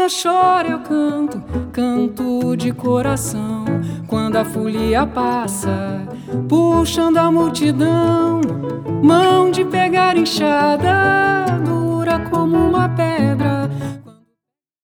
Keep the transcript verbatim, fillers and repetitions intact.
ela chora eu canto, canto de coração. Quando a folia passa, puxando a multidão, mão de pegar enxada, dura como uma pedra,